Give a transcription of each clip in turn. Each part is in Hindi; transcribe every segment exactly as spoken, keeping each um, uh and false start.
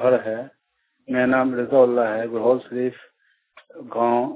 घर है। मेरा नाम रज़ाउल्लाह है। गुरहोल शरीफ गांव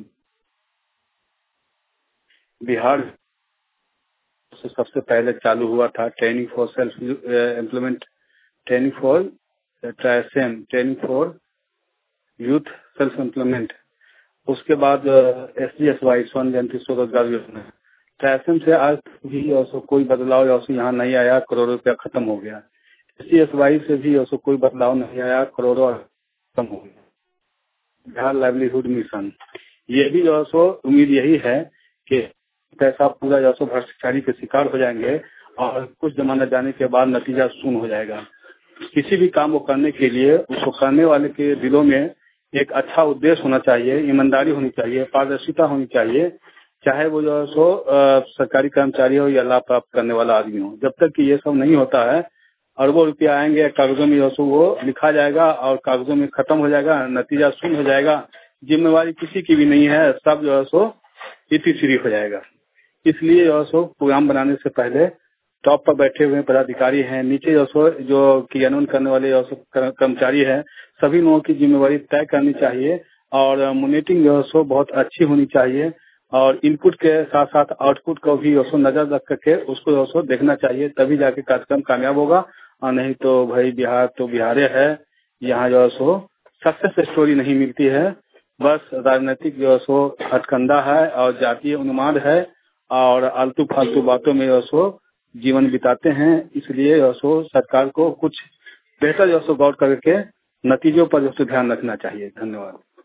बिहार से सबसे पहले चालू हुआ था training for self employment, training for ट्राइसेम, training for youth self employment. उसके बाद एस जी एस वाई स्वर्ण जयंती स्वरोजगार योजना। ट्राइसेम से आज भी ऐसा कोई बदलाव यहाँ नहीं आया, करोड़ों रुपया खत्म हो गया। एस जी एस वाई से भी ऐसा कोई बदलाव नहीं आया, करोड़ों खत्म हो गया। बिहार लाइवलीहुड मिशन, ये भी जो सो उम्मीद यही है कि पैसा पूरा जो सो भ्रष्टाचारी के शिकार हो जाएंगे और कुछ जमाना जाने के बाद नतीजा शून्य हो जाएगा। किसी भी काम को करने के लिए उसको करने वाले के दिलों में एक अच्छा उद्देश्य होना चाहिए, ईमानदारी होनी चाहिए, पारदर्शिता होनी चाहिए, चाहे वो जो सो सरकारी कर्मचारी हो या लाभ प्राप्त करने वाला आदमी हो। जब तक कि ये सब नहीं होता है, अरबों रुपया आएंगे कागजों में जो सो वो लिखा जाएगा और कागजों में खत्म हो जाएगा, नतीजा शून्य हो जाएगा, जिम्मेवारी किसी की भी नहीं है, सब जो है सो इति श्री हो जाएगा। इसलिए जो सो प्रोग्राम बनाने से पहले टॉप पर बैठे हुए पदाधिकारी हैं, नीचे जो सो जो क्रियान्वयन करने वाले जो सो कर्मचारी हैं, सभी लोगों की जिम्मेवारी तय करनी चाहिए और मॉनिटरिंग जो सो बहुत अच्छी होनी चाहिए और इनपुट के साथ साथ आउटपुट को भी जो सो नजर रख करके उसको जो सो देखना चाहिए, तभी जाके कार्यक्रम कामयाब होगा। और नहीं तो भाई बिहार तो बिहार है, यहाँ जो सो सक्सेस स्टोरी नहीं मिलती है, बस राजनीतिक जो सो हथकंडा है और जातीय उन्माद है और आलतू फालतू बातों में जो सो जीवन बिताते हैं। इसलिए जो सो सरकार को कुछ बेहतर जो सो गौर करके नतीजों पर जो सो ध्यान रखना चाहिए। धन्यवाद।